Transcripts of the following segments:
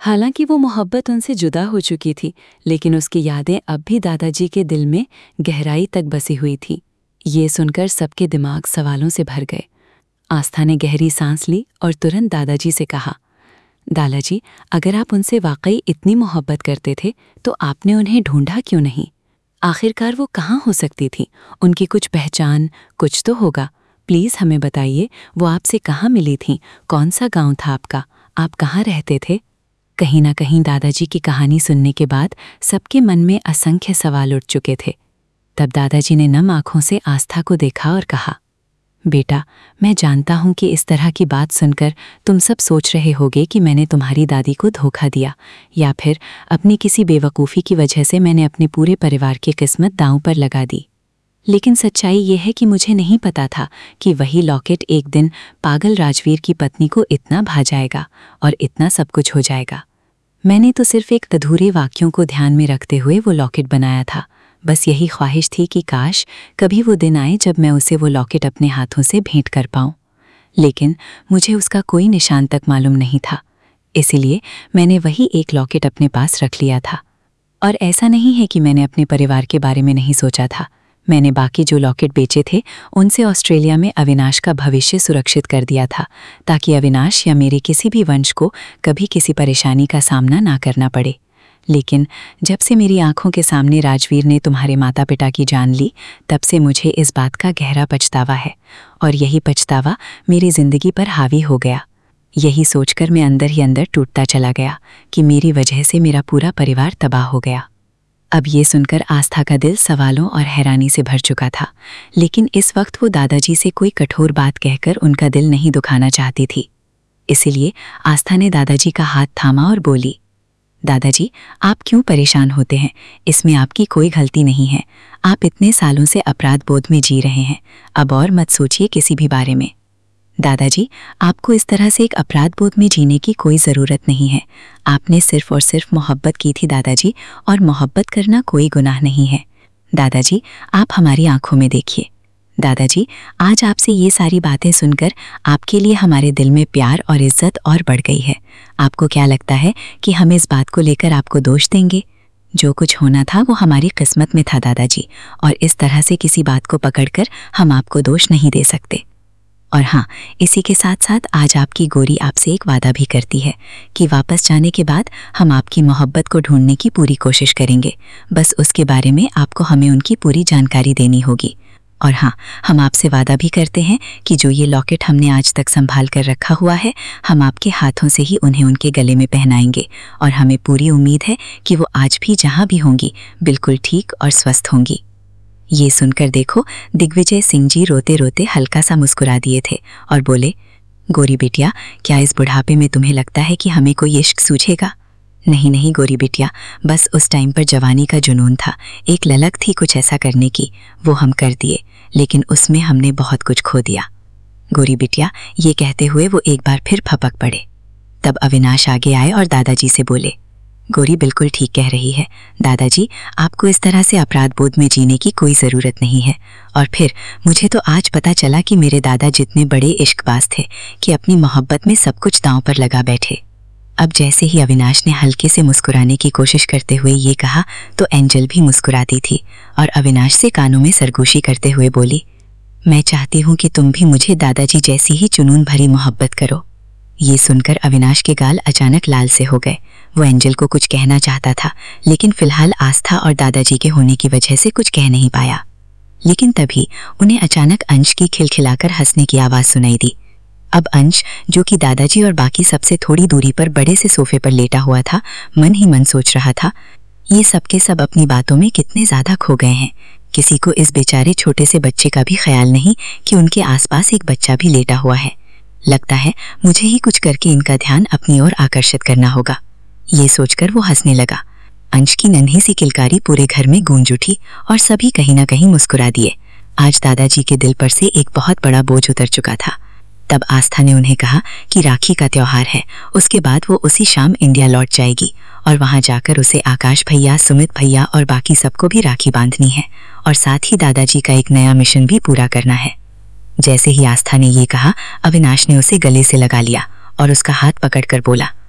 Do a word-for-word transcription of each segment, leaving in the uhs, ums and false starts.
हालांकि वो मोहब्बत उनसे जुदा हो चुकी थी, लेकिन उसकी यादें अब भी दादाजी के दिल में गहराई तक बसी हुई थी। ये सुनकर सबके दिमाग सवालों से भर गए। आस्था ने गहरी सांस ली और तुरंत दादाजी से कहा, दादाजी, अगर आप उनसे वाकई इतनी मोहब्बत करते थे तो आपने उन्हें ढूंढा क्यों नहीं? आखिरकार वो कहाँ हो सकती थी? उनकी कुछ पहचान, कुछ तो होगा। प्लीज़ हमें बताइए, वो आपसे कहाँ मिली थीं? कौन सा गांव था आपका? आप कहाँ रहते थे? कहीं ना कहीं दादाजी की कहानी सुनने के बाद सबके मन में असंख्य सवाल उठ चुके थे। तब दादाजी ने नम आंखों से आस्था को देखा और कहा, बेटा, मैं जानता हूं कि इस तरह की बात सुनकर तुम सब सोच रहे होगे कि मैंने तुम्हारी दादी को धोखा दिया, या फिर अपनी किसी बेवकूफ़ी की वजह से मैंने अपने पूरे परिवार की किस्मत दांव पर लगा दी। लेकिन सच्चाई ये है कि मुझे नहीं पता था कि वही लॉकेट एक दिन पागल राजवीर की पत्नी को इतना भा जाएगा और इतना सब कुछ हो जाएगा। मैंने तो सिर्फ एक अधूरे वाक्यों को ध्यान में रखते हुए वो लॉकेट बनाया था। बस यही ख्वाहिश थी कि काश कभी वो दिन आए जब मैं उसे वो लॉकेट अपने हाथों से भेंट कर पाऊँ। लेकिन मुझे उसका कोई निशान तक मालूम नहीं था, इसीलिए मैंने वही एक लॉकेट अपने पास रख लिया था। और ऐसा नहीं है कि मैंने अपने परिवार के बारे में नहीं सोचा था। मैंने बाकी जो लॉकेट बेचे थे उनसे ऑस्ट्रेलिया में अविनाश का भविष्य सुरक्षित कर दिया था, ताकि अविनाश या मेरे किसी भी वंश को कभी किसी परेशानी का सामना ना करना पड़े। लेकिन जब से मेरी आंखों के सामने राजवीर ने तुम्हारे माता पिता की जान ली, तब से मुझे इस बात का गहरा पछतावा है, और यही पछतावा मेरी जिंदगी पर हावी हो गया। यही सोचकर मैं अंदर ही अंदर टूटता चला गया कि मेरी वजह से मेरा पूरा परिवार तबाह हो गया। अब ये सुनकर आस्था का दिल सवालों और हैरानी से भर चुका था, लेकिन इस वक्त वो दादाजी से कोई कठोर बात कहकर उनका दिल नहीं दुखाना चाहती थी। इसीलिए आस्था ने दादाजी का हाथ थामा और बोली, दादाजी, आप क्यों परेशान होते हैं? इसमें आपकी कोई गलती नहीं है। आप इतने सालों से अपराध बोध में जी रहे हैं, अब और मत सोचिए किसी भी बारे में। दादाजी, आपको इस तरह से एक अपराध बोध में जीने की कोई ज़रूरत नहीं है। आपने सिर्फ और सिर्फ मोहब्बत की थी दादाजी, और मोहब्बत करना कोई गुनाह नहीं है। दादाजी, आप हमारी आंखों में देखिए। दादाजी, आज आपसे ये सारी बातें सुनकर आपके लिए हमारे दिल में प्यार और इज्जत और बढ़ गई है। आपको क्या लगता है कि हम इस बात को लेकर आपको दोष देंगे? जो कुछ होना था वो हमारी किस्मत में था दादाजी, और इस तरह से किसी बात को पकड़कर हम आपको दोष नहीं दे सकते। और हाँ, इसी के साथ साथ आज आपकी गोरी आपसे एक वादा भी करती है कि वापस जाने के बाद हम आपकी मोहब्बत को ढूंढने की पूरी कोशिश करेंगे। बस उसके बारे में आपको हमें उनकी पूरी जानकारी देनी होगी। और हाँ, हम आपसे वादा भी करते हैं कि जो ये लॉकेट हमने आज तक संभाल कर रखा हुआ है, हम आपके हाथों से ही उन्हें उनके गले में पहनाएंगे, और हमें पूरी उम्मीद है कि वो आज भी जहाँ भी होंगी बिल्कुल ठीक और स्वस्थ होंगी। ये सुनकर देखो, दिग्विजय सिंह जी रोते रोते हल्का सा मुस्कुरा दिए थे और बोले, गोरी बिटिया, क्या इस बुढ़ापे में तुम्हें लगता है कि हमें कोई इश्क सूझेगा? नहीं नहीं गोरी बिटिया, बस उस टाइम पर जवानी का जुनून था, एक ललक थी कुछ ऐसा करने की, वो हम कर दिए, लेकिन उसमें हमने बहुत कुछ खो दिया। गोरी बिटिया, ये कहते हुए वो एक बार फिर फपक पड़े। तब अविनाश आगे आए और दादाजी से बोले, गोरी बिल्कुल ठीक कह रही है दादाजी, आपको इस तरह से अपराध बोध में जीने की कोई ज़रूरत नहीं है। और फिर मुझे तो आज पता चला कि मेरे दादा जितने बड़े इश्कबाज थे कि अपनी मोहब्बत में सब कुछ दांव पर लगा बैठे। अब जैसे ही अविनाश ने हल्के से मुस्कुराने की कोशिश करते हुए ये कहा, तो एंजल भी मुस्कुराती थी और अविनाश से कानों में सरगोशी करते हुए बोली, मैं चाहती हूँ कि तुम भी मुझे दादाजी जैसी ही जुनून भरी मोहब्बत करो। ये सुनकर अविनाश के गाल अचानक लाल से हो गए। वो एंजल को कुछ कहना चाहता था, लेकिन फिलहाल आस्था और दादाजी के होने की वजह से कुछ कह नहीं पाया। लेकिन तभी उन्हें अचानक अंश की खिलखिलाकर हंसने की आवाज़ सुनाई दी। अब अंश, जो कि दादाजी और बाकी सबसे थोड़ी दूरी पर बड़े से सोफे पर लेटा हुआ था, मन ही मन सोच रहा था, ये सब के सब अपनी बातों में कितने ज़्यादा खो गए हैं। किसी को इस बेचारे छोटे से बच्चे का भी ख्याल नहीं कि उनके आसपास एक बच्चा भी लेटा हुआ है। लगता है मुझे ही कुछ करके इनका ध्यान अपनी ओर आकर्षित करना होगा। ये सोचकर वो हंसने लगा। अंश की नन्ही सी किलकारी पूरे घर में गूंज उठी और सभी कहीं ना कहीं मुस्कुरा दिए। आज दादाजी के दिल पर से एक बहुत बड़ा बोझ उतर चुका था। तब आस्था ने उन्हें कहा कि राखी का त्योहार है, उसके बाद वो उसी शाम इंडिया लौट जाएगी और वहां जाकर उसे आकाश भैया, सुमित भैया और बाकी सबको भी राखी बांधनी है, और साथ ही दादाजी का एक नया मिशन भी पूरा करना है। जैसे ही आस्था ने ये कहा, अविनाश ने उसे गले से लगा लिया और उसका हाथ पकड़कर बोला,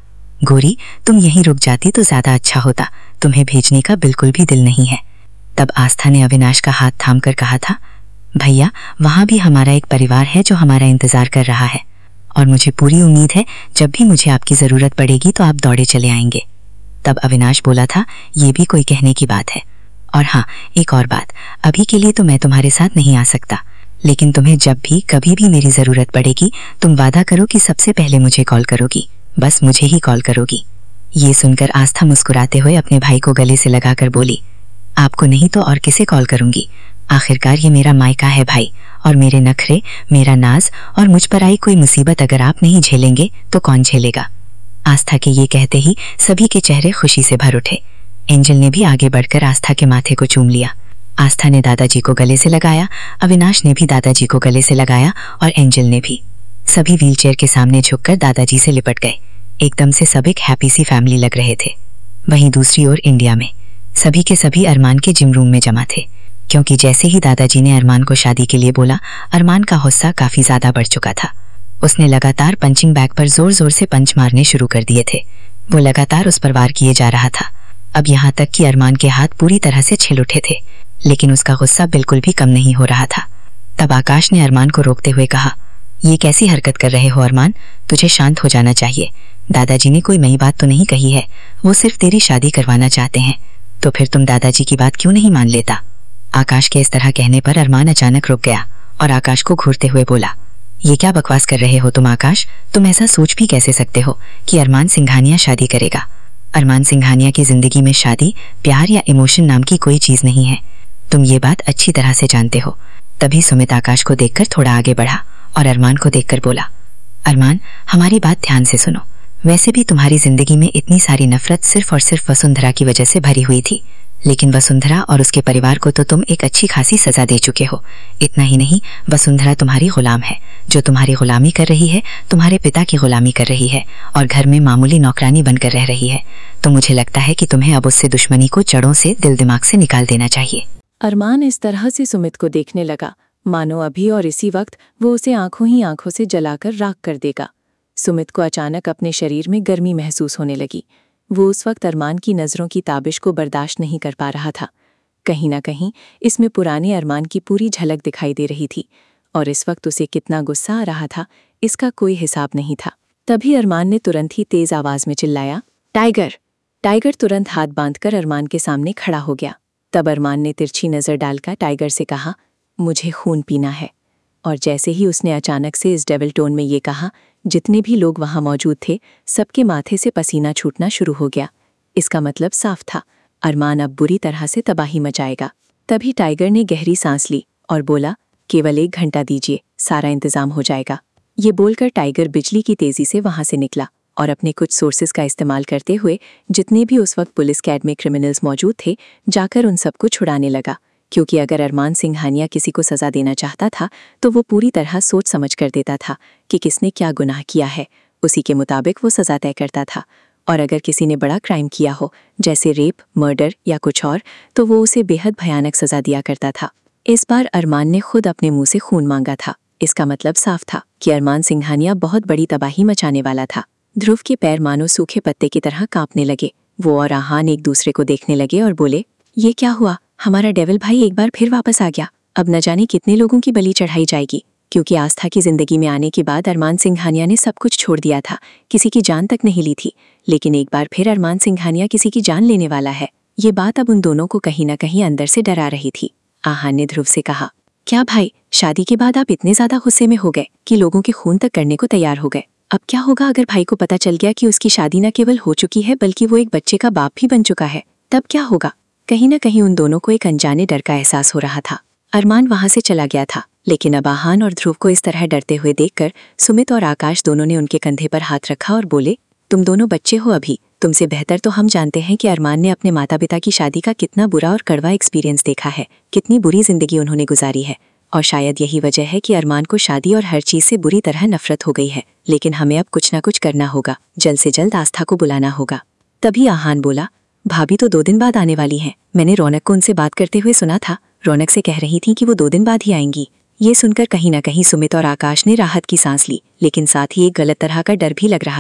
गोरी, तुम यहीं रुक जाती तो ज्यादा अच्छा होता, तुम्हें भेजने का बिल्कुल भी दिल नहीं है। तब आस्था ने अविनाश का हाथ थामकर कहा था, भैया, वहां भी हमारा एक परिवार है जो हमारा इंतजार कर रहा है, और मुझे पूरी उम्मीद है जब भी मुझे आपकी जरूरत पड़ेगी तो आप दौड़े चले आएंगे। तब अविनाश बोला था, ये भी कोई कहने की बात है। और हाँ, एक और बात, अभी के लिए तो मैं तुम्हारे साथ नहीं आ सकता, लेकिन तुम्हें जब भी कभी भी मेरी जरूरत पड़ेगी तुम वादा करो कि सबसे पहले मुझे कॉल करोगी, बस मुझे ही कॉल करोगी। ये सुनकर आस्था मुस्कुराते हुए अपने भाई को गले से लगाकर बोली, आपको नहीं तो और किसे कॉल करूंगी, आखिरकार ये मेरा मायका है भाई, और मेरे नखरे, मेरा नाज और मुझ पर आई कोई मुसीबत अगर आप नहीं झेलेंगे तो कौन झेलेगा। आस्था के ये कहते ही सभी के चेहरे खुशी से भर उठे। एंजल ने भी आगे बढ़कर आस्था के माथे को चूम लिया। आस्था ने दादाजी को गले से लगाया, अविनाश ने भी दादाजी को गले से लगाया और एंजल ने भी। सभी व्हीलचेयर के सामने झुककर दादाजी से लिपट गए। एकदम से सब एक हैप्पी सी फैमिली लग रहे थे। वहीं दूसरी ओर इंडिया में सभी के सभी अरमान के जिम रूम में जमा थे, क्योंकि जैसे ही दादाजी ने अरमान को शादी के लिए बोला, अरमान का गुस्सा काफी ज्यादा बढ़ चुका था। उसने लगातार पंचिंग बैग पर जोर जोर से पंच मारने शुरू कर दिए थे। वो लगातार उस पर वार किए जा रहा था। अब यहाँ तक कि अरमान के हाथ पूरी तरह से छिल उठे थे, लेकिन उसका गुस्सा बिल्कुल भी कम नहीं हो रहा था। तब आकाश ने अरमान को रोकते हुए कहा, ये कैसी हरकत कर रहे हो अरमान, तुझे शांत हो जाना चाहिए। दादाजी ने कोई नई बात तो नहीं कही है, वो सिर्फ तेरी शादी करवाना चाहते हैं, तो फिर तुम दादाजी की बात क्यों नहीं मान लेता। आकाश के इस तरह कहने पर अरमान अचानक रुक गया और आकाश को घूरते हुए बोला, ये क्या बकवास कर रहे हो तुम आकाश, तुम ऐसा सोच भी कैसे सकते हो कि अरमान सिंघानिया शादी करेगा। अरमान सिंघानिया की जिंदगी में शादी, प्यार या इमोशन नाम की कोई चीज नहीं है, तुम ये बात अच्छी तरह से जानते हो। तभी सुमित आकाश को देखकर थोड़ा आगे बढ़ा और अरमान को देखकर बोला, अरमान, हमारी बात ध्यान से सुनो। वैसे भी तुम्हारी जिंदगी में इतनी सारी नफरत सिर्फ और सिर्फ वसुंधरा की वजह से भरी हुई थी, लेकिन वसुंधरा और उसके परिवार को तो तुम एक अच्छी खासी सजा दे चुके हो। इतना ही नहीं, वसुंधरा तुम्हारी गुलाम है, जो तुम्हारी गुलामी कर रही है, तुम्हारे पिता की गुलामी कर रही है और घर में मामूली नौकरानी बनकर रह रही है। तो मुझे लगता है कि तुम्हें अब उससे दुश्मनी को जड़ों से, दिल दिमाग से निकाल देना चाहिए। अरमान इस तरह से सुमित को देखने लगा मानो अभी और इसी वक्त वो उसे आंखों ही आंखों से जलाकर राख कर देगा। सुमित को अचानक अपने शरीर में गर्मी महसूस होने लगी। वो उस वक्त अरमान की नज़रों की ताबिश को बर्दाश्त नहीं कर पा रहा था। कहीं ना कहीं इसमें पुराने अरमान की पूरी झलक दिखाई दे रही थी, और इस वक्त उसे कितना गुस्सा आ रहा था इसका कोई हिसाब नहीं था। तभी अरमान ने तुरंत ही तेज आवाज में चिल्लाया, टाइगर। टाइगर तुरंत हाथ बांधकर अरमान के सामने खड़ा हो गया। तब अरमान ने तिरछी नज़र डालकर टाइगर से कहा, मुझे खून पीना है। और जैसे ही उसने अचानक से इस डेविल टोन में ये कहा, जितने भी लोग वहां मौजूद थे सबके माथे से पसीना छूटना शुरू हो गया। इसका मतलब साफ था, अरमान अब बुरी तरह से तबाही मचाएगा। तभी टाइगर ने गहरी सांस ली और बोला, केवल एक घंटा दीजिए, सारा इंतजाम हो जाएगा। ये बोलकर टाइगर बिजली की तेजी से वहां से निकला और अपने कुछ सोर्सेस का इस्तेमाल करते हुए जितने भी उस वक्त पुलिस कैड में क्रिमिनल्स मौजूद थे जाकर उन सबको छुड़ाने लगा, क्योंकि अगर अरमान सिंघानिया किसी को सजा देना चाहता था तो वो पूरी तरह सोच समझ कर देता था कि किसने क्या गुनाह किया है, उसी के मुताबिक वो सजा तय करता था। और अगर किसी ने बड़ा क्राइम किया हो, जैसे रेप, मर्डर या कुछ और, तो वो उसे बेहद भयानक सजा दिया करता था। इस बार अरमान ने खुद अपने मुंह से खून मांगा था। इसका मतलब साफ था कि अरमान सिंघानिया बहुत बड़ी तबाही मचाने वाला था। ध्रुव के पैर मानो सूखे पत्ते की तरह कांपने लगे। वो और आहान एक दूसरे को देखने लगे और बोले, ये क्या हुआ, हमारा डेविल भाई एक बार फिर वापस आ गया। अब न जाने कितने लोगों की बलि चढ़ाई जाएगी, क्योंकि आस्था की जिंदगी में आने के बाद अरमान सिंघानिया ने सब कुछ छोड़ दिया था, किसी की जान तक नहीं ली थी, लेकिन एक बार फिर अरमान सिंघानिया किसी की जान लेने वाला है। ये बात अब उन दोनों को कहीं न कहीं अंदर से डरा रही थी। आहान ने ध्रुव से कहा, क्या भाई, शादी के बाद आप इतने ज्यादा गुस्से में हो गए कि लोगों के खून तक करने को तैयार हो गए। अब क्या होगा अगर भाई को पता चल गया कि उसकी शादी न केवल हो चुकी है बल्कि वो एक बच्चे का बाप भी बन चुका है, तब क्या होगा। कहीं न कहीं उन दोनों को एक अनजाने डर का एहसास हो रहा था। अरमान वहां से चला गया था, लेकिन अब आहान और ध्रुव को इस तरह डरते हुए देखकर सुमित और आकाश दोनों ने उनके कंधे पर हाथ रखा और बोले, तुम दोनों बच्चे हो अभी, तुमसे बेहतर तो हम जानते हैं कि अरमान ने अपने माता पिता की शादी का कितना बुरा और कड़वा एक्सपीरियंस देखा है, कितनी बुरी जिंदगी उन्होंने गुजारी है, और शायद यही वजह है कि अरमान को शादी और हर चीज से बुरी तरह नफरत हो गई है। लेकिन हमें अब कुछ ना कुछ करना होगा, जल्द से जल्द आस्था को बुलाना होगा। तभी आहान बोला, भाभी तो दो दिन बाद आने वाली हैं। मैंने रौनक को उनसे बात करते हुए सुना था, रौनक से कह रही थी कि वो दो दिन बाद ही आएंगी। ये सुनकर कहीं ना कहीं सुमित और आकाश ने राहत की सांस ली, लेकिन साथ ही एक गलत तरह का डर भी लग रहा था।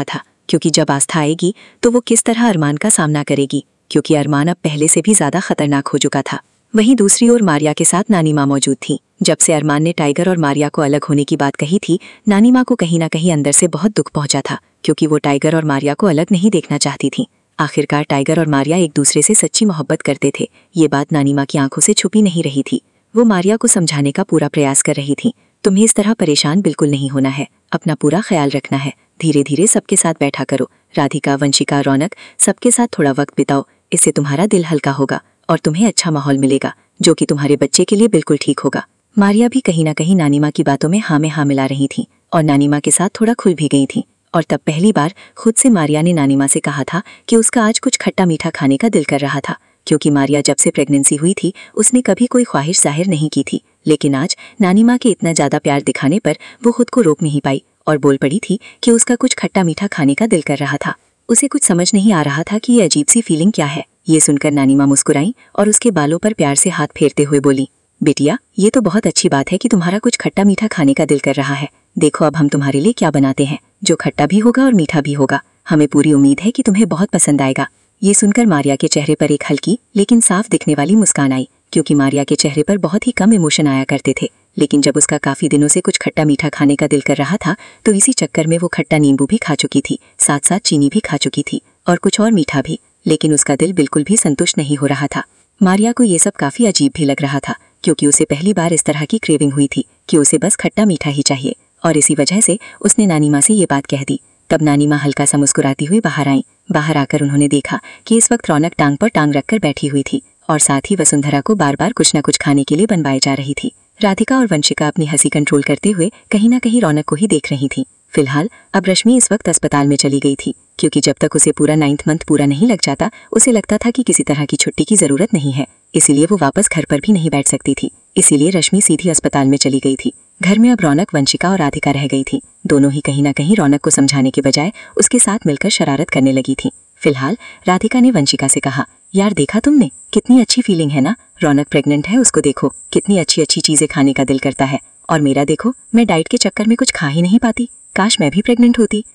क्योंकि जब आस्था आएगी तो वो किस तरह अरमान का सामना करेगी, क्योंकि अरमान अब पहले से भी ज्यादा खतरनाक हो चुका था। वहीं दूसरी ओर मारिया के साथ नानी माँ मौजूद थी। जब से अरमान ने टाइगर और मारिया को अलग होने की बात कही थी, नानी माँ को कहीं ना कहीं अंदर से बहुत दुख पहुंचा था, क्योंकि वो टाइगर और मारिया को अलग नहीं देखना चाहती थी। आखिरकार टाइगर और मारिया एक दूसरे से सच्ची मोहब्बत करते थे। ये बात नानी माँ की आंखों से छुपी नहीं रही थी। वो मारिया को समझाने का पूरा प्रयास कर रही थी। तुम्हें इस तरह परेशान बिल्कुल नहीं होना है, अपना पूरा ख्याल रखना है, धीरे धीरे सबके साथ बैठा करो। राधिका, वंशिका, रौनक, सबके साथ थोड़ा वक्त बिताओ, इससे तुम्हारा दिल हल्का होगा और तुम्हें अच्छा माहौल मिलेगा, जो कि तुम्हारे बच्चे के लिए बिल्कुल ठीक होगा। मारिया भी कहीं ना कहीं नानी माँ की बातों में हाँ में हाँ मिला रही थी और नानी माँ के साथ थोड़ा खुल भी गई थी। और तब पहली बार खुद से मारिया ने नानी माँ से कहा था कि उसका आज कुछ खट्टा मीठा खाने का दिल कर रहा था, क्योंकि मारिया जब से प्रेगनेंसी हुई थी उसने कभी कोई ख्वाहिश जाहिर नहीं की थी। लेकिन आज नानी माँ के इतना ज्यादा प्यार दिखाने पर वो खुद को रोक नहीं पाई और बोल पड़ी थी कि उसका कुछ खट्टा मीठा खाने का दिल कर रहा था। उसे कुछ समझ नहीं आ रहा था कि ये अजीब सी फीलिंग क्या है। ये सुनकर नानी माँ मुस्कुराई और उसके बालों पर प्यार से हाथ फेरते हुए बोली, बेटिया, ये तो बहुत अच्छी बात है कि तुम्हारा कुछ खट्टा मीठा खाने का दिल कर रहा है। देखो अब हम तुम्हारे लिए क्या बनाते हैं, जो खट्टा भी होगा और मीठा भी होगा। हमें पूरी उम्मीद है कि तुम्हें बहुत पसंद आएगा। ये सुनकर मारिया के चेहरे पर एक हल्की लेकिन साफ दिखने वाली मुस्कान आई, क्योंकि मारिया के चेहरे पर बहुत ही कम इमोशन आया करते थे। लेकिन जब उसका काफी दिनों से कुछ खट्टा मीठा खाने का दिल कर रहा था, तो इसी चक्कर में वो खट्टा नींबू भी खा चुकी थी, साथ साथ चीनी भी खा चुकी थी और कुछ और मीठा भी। लेकिन उसका दिल बिल्कुल भी संतुष्ट नहीं हो रहा था। मारिया को ये सब काफी अजीब भी लग रहा था, क्योंकि उसे पहली बार इस तरह की क्रेविंग हुई थी कि उसे बस खट्टा मीठा ही चाहिए। और इसी वजह से उसने नानी माँ से ये बात कह दी। तब नानी माँ हल्का सा मुस्कुराती हुई बाहर आई। बाहर आकर उन्होंने देखा कि इस वक्त रौनक टांग पर टांग रखकर बैठी हुई थी और साथ ही वसुंधरा को बार बार कुछ न कुछ खाने के लिए बनवाई जा रही थी। राधिका और वंशिका अपनी हंसी कंट्रोल करते हुए कहीं ना कहीं रौनक को ही देख रही थी। फिलहाल अब रश्मि इस वक्त अस्पताल में चली गई थी, क्योंकि जब तक उसे पूरा नाइन्थ मंथ पूरा नहीं लग जाता उसे लगता था कि किसी तरह की छुट्टी की जरूरत नहीं है, इसीलिए वो वापस घर पर भी नहीं बैठ सकती थी। इसीलिए रश्मि सीधी अस्पताल में चली गई थी। घर में अब रौनक, वंशिका और राधिका रह गई थी। दोनों ही कहीं ना कहीं रौनक को समझाने के बजाय उसके साथ मिलकर शरारत करने लगी थी। फिलहाल राधिका ने वंशिका से कहा, यार देखा तुमने, कितनी अच्छी फीलिंग है ना, रौनक प्रेग्नेंट है, उसको देखो कितनी अच्छी अच्छी चीजें खाने का दिल करता है, और मेरा देखो, मैं डाइट के चक्कर में कुछ खा ही नहीं पाती, काश मैं भी प्रेग्नेंट होती।